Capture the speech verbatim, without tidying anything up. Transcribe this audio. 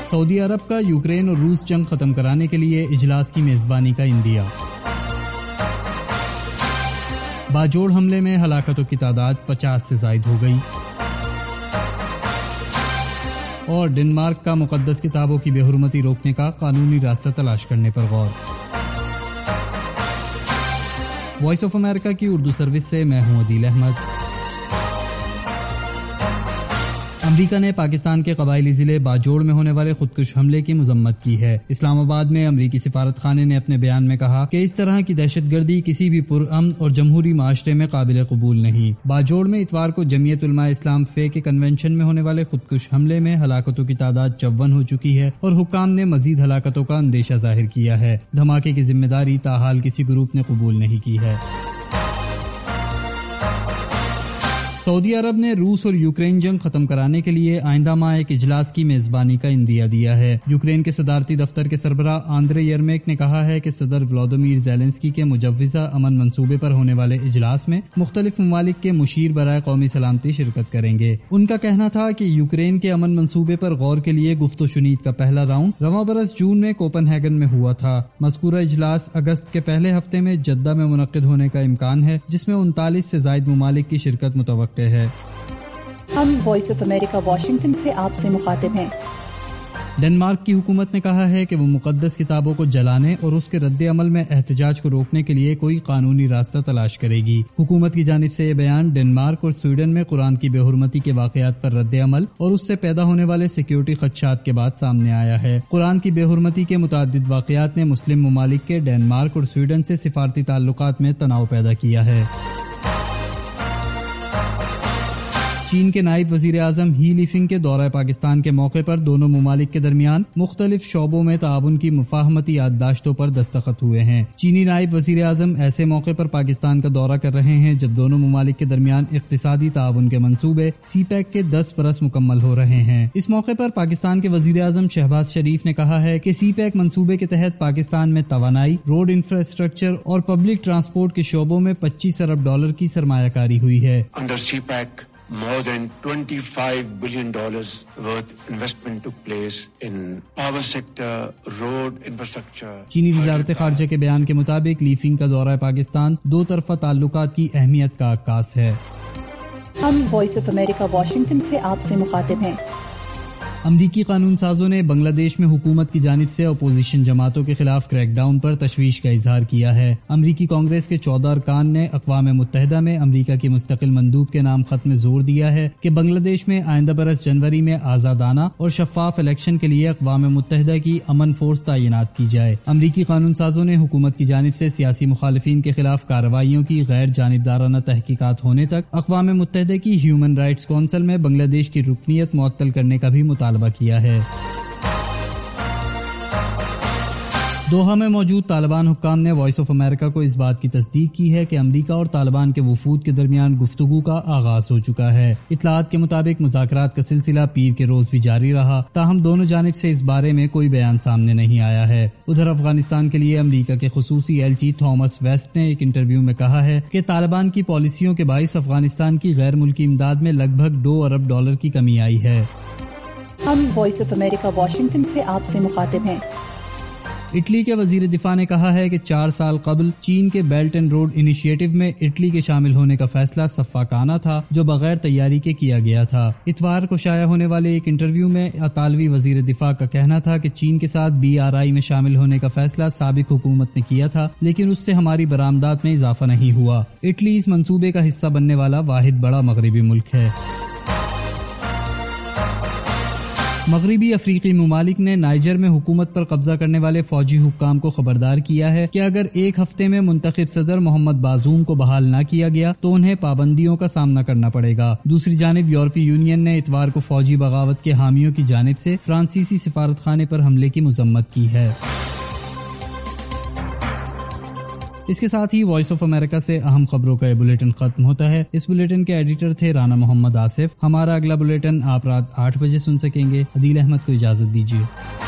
سعودی عرب کا یوکرین اور روس جنگ ختم کرانے کے لیے اجلاس کی میزبانی کا اندیا۔ باجوڑ حملے میں ہلاکتوں کی تعداد پچاس سے زائد ہو گئی۔ اور ڈنمارک کا مقدس کتابوں کی بے حرمتی روکنے کا قانونی راستہ تلاش کرنے پر غور۔ وائس آف امریکہ کی اردو سروس سے میں ہوں عدیل احمد۔ امریکہ نے پاکستان کے قبائلی ضلع باجوڑ میں ہونے والے خودکش حملے کی مذمت کی ہے۔ اسلام آباد میں امریکی سفارت خانے نے اپنے بیان میں کہا کہ اس طرح کی دہشت گردی کسی بھی پرامن اور جمہوری معاشرے میں قابل قبول نہیں۔ باجوڑ میں اتوار کو جمعیت علماء اسلام فے کے کنونشن میں ہونے والے خودکش حملے میں ہلاکتوں کی تعداد چون ہو چکی ہے اور حکام نے مزید ہلاکتوں کا اندیشہ ظاہر کیا ہے۔ دھماکے کی ذمہ داری تاحال کسی گروپ نے قبول نہیں کی ہے۔ سعودی عرب نے روس اور یوکرین جنگ ختم کرانے کے لیے آئندہ ماہ ایک اجلاس کی میزبانی کا اندیا دیا ہے۔ یوکرین کے صدارتی دفتر کے سربراہ آندرے یرمیک نے کہا ہے کہ صدر ولادیمیر زیلنسکی کے مجوزہ امن منصوبے پر ہونے والے اجلاس میں مختلف ممالک کے مشیر برائے قومی سلامتی شرکت کریں گے۔ ان کا کہنا تھا کہ یوکرین کے امن منصوبے پر غور کے لیے گفت و شنید کا پہلا راؤنڈ رواں برس جون میں کوپن ہیگن میں ہوا تھا۔ مذکورہ اجلاس اگست کے پہلے ہفتے میں جدہ میں منعقد ہونے کا امکان ہے، جس میں انتالیس سے زائد ممالک کی شرکت متوقع ہے۔ ہم وائس آف امریکہ واشنگٹن سے آپ سے مخاطب ہیں۔ ڈنمارک کی حکومت نے کہا ہے کہ وہ مقدس کتابوں کو جلانے اور اس کے رد عمل میں احتجاج کو روکنے کے لیے کوئی قانونی راستہ تلاش کرے گی۔ حکومت کی جانب سے یہ بیان ڈنمارک اور سویڈن میں قرآن کی بے حرمتی کے واقعات پر رد عمل اور اس سے پیدا ہونے والے سیکیورٹی خدشات کے بعد سامنے آیا ہے۔ قرآن کی بے حرمتی کے متعدد واقعات نے مسلم ممالک کے ڈنمارک اور سویڈن سے سفارتی تعلقات میں تناؤ پیدا کیا ہے۔ چین کے نائب وزیر اعظم ہی لیفنگ کے دورہ پاکستان کے موقع پر دونوں ممالک کے درمیان مختلف شعبوں میں تعاون کی مفاہمتی یادداشتوں پر دستخط ہوئے ہیں۔ چینی نائب وزیر اعظم ایسے موقع پر پاکستان کا دورہ کر رہے ہیں جب دونوں ممالک کے درمیان اقتصادی تعاون کے منصوبے سی پیک کے دس برس مکمل ہو رہے ہیں۔ اس موقع پر پاکستان کے وزیر اعظم شہباز شریف نے کہا ہے کہ سی پیک منصوبے کے تحت پاکستان میں توانائی، روڈ انفراسٹرکچر اور پبلک ٹرانسپورٹ کے شعبوں میں پچیس ارب ڈالر کی سرمایہ کاری ہوئی ہے۔ Under C PAC, more than twenty-five billion dollars worth investment took place in power sector, road infrastructure. چینی وزارت خارجہ کے بیان کے مطابق لیفنگ کا دورہ پاکستان دو طرفہ تعلقات کی اہمیت کا عکاس ہے۔ ہم وائس آف امریکہ واشنگٹن سے آپ سے مخاطب ہیں۔ امریکی قانون سازوں نے بنگلہ دیش میں حکومت کی جانب سے اپوزیشن جماعتوں کے خلاف کریک ڈاؤن پر تشویش کا اظہار کیا ہے۔ امریکی کانگریس کے چودہ ارکان نے اقوام متحدہ میں امریکہ کی مستقل مندوب کے نام خط میں زور دیا ہے کہ بنگلہ دیش میں آئندہ برس جنوری میں آزادانہ اور شفاف الیکشن کے لیے اقوام متحدہ کی امن فورس تعینات کی جائے۔ امریکی قانون سازوں نے حکومت کی جانب سے سیاسی مخالفین کے خلاف کارروائیوں کی غیر جانبدارانہ تحقیقات ہونے تک اقوام متحدہ کی ہیومن رائٹس کونسل میں بنگلہ دیش کی رکنیت معطل کرنے کا بھی مطالبہ کیا ہے۔ دوحہ میں موجود طالبان حکام نے وائس آف امریکہ کو اس بات کی تصدیق کی ہے کہ امریکہ اور طالبان کے وفود کے درمیان گفتگو کا آغاز ہو چکا ہے۔ اطلاعات کے مطابق مذاکرات کا سلسلہ پیر کے روز بھی جاری رہا، تاہم دونوں جانب سے اس بارے میں کوئی بیان سامنے نہیں آیا ہے۔ ادھر افغانستان کے لیے امریکہ کے خصوصی ایلچی تھامس ویسٹ نے ایک انٹرویو میں کہا ہے کہ طالبان کی پالیسیوں کے باعث افغانستان کی غیر ملکی امداد میں لگ بھگ دو ارب ڈالر کی کمی آئی ہے۔ ہم وائس آف امریکہ واشنگٹن سے آپ سے مخاطب ہیں۔ اٹلی کے وزیر دفاع نے کہا ہے کہ چار سال قبل چین کے بیلٹ اینڈ روڈ انیشیٹو میں اٹلی کے شامل ہونے کا فیصلہ سفاکانہ تھا جو بغیر تیاری کے کیا گیا تھا۔ اتوار کو شائع ہونے والے ایک انٹرویو میں اطالوی وزیر دفاع کا کہنا تھا کہ چین کے ساتھ بی آر آئی میں شامل ہونے کا فیصلہ سابق حکومت نے کیا تھا، لیکن اس سے ہماری برآمدات میں اضافہ نہیں ہوا۔ اٹلی اس منصوبے کا حصہ بننے والا واحد بڑا مغربی ملک ہے۔ مغربی افریقی ممالک نے نائجر میں حکومت پر قبضہ کرنے والے فوجی حکام کو خبردار کیا ہے کہ اگر ایک ہفتے میں منتخب صدر محمد بازوم کو بحال نہ کیا گیا تو انہیں پابندیوں کا سامنا کرنا پڑے گا۔ دوسری جانب یورپی یونین نے اتوار کو فوجی بغاوت کے حامیوں کی جانب سے فرانسیسی سفارت خانے پر حملے کی مذمت کی ہے۔ اس کے ساتھ ہی وائس آف امریکہ سے اہم خبروں کا یہ بلیٹن ختم ہوتا ہے۔ اس بلیٹن کے ایڈیٹر تھے رانا محمد آصف۔ ہمارا اگلا بلیٹن آپ رات آٹھ بجے سن سکیں گے۔ عدیل احمد کو اجازت دیجیے۔